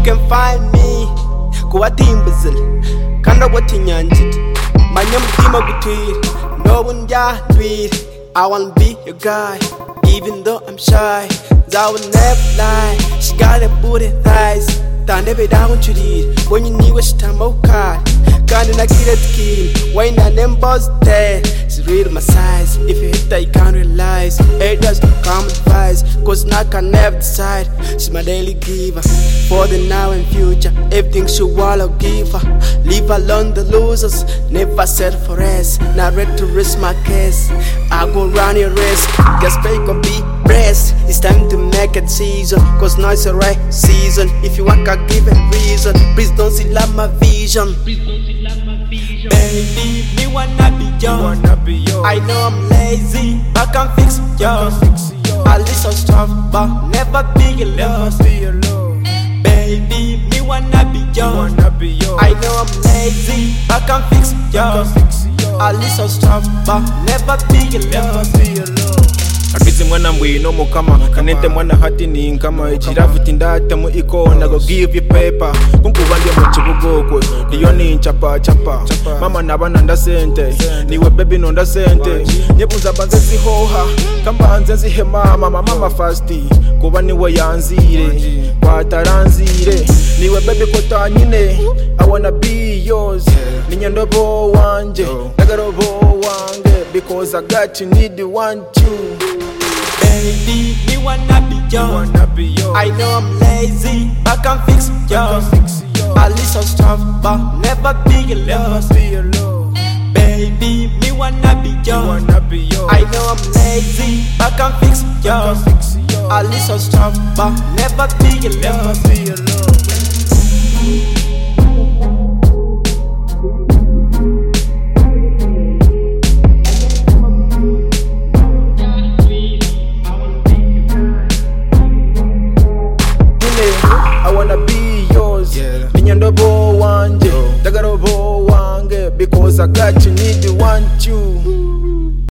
can find me kuwatimbizil kanda watinyanjit manyam dima gutir no one ya tweet. I wanna be your guy even though I'm shy. I will never lie. She got a booty thighs. Tande be down to read when you need what she time out card. Can't I get it key? Why not them boss there? She read my size. If you hit that, you can't realize. It does come advice. Cause now I can never decide. She's my daily giver. For the now and future, everything she wanna give her. Leave alone the losers. Never settle for rest. Not ready to risk my case. I go run your race. Guess pay can be rest. It's time to make a season. Cause now it's the right season. If you want, I give a reason. Please don't see like my vision. Baby, me wanna be yours. I know I'm lazy, but I can fix yours. At least I'm strong, but never be alone. Baby, me wanna be yours. I know I'm lazy, but I can fix yours. At least I'm strong, but never be alone. Abizi mwana mwino mukama kanente mwana hati ni nkama ijirafu tindata mu ikona go give you paper kunkuba ndi mu kibugoko niyo ni chapa mama nabana ndasente niwe baby no ndasente nyebuza banze zihoha kamba nze zihema mama fasti kuba niwe yanzire kwataranzire niwe baby kotanyine I wanna be yours ninyandobo wanje nagarobo wange because I got you need you want you. Baby, me wanna be yours. I know I'm lazy, but I can fix yours. At least I'm strong, but never be alone. Baby, me wanna be yours. I know I'm lazy, but I can fix yours. At least I'm strong, but never be alone. I wanna be yours. Ninyandobo wanje, dagarobo wange because I got you, need you, want you.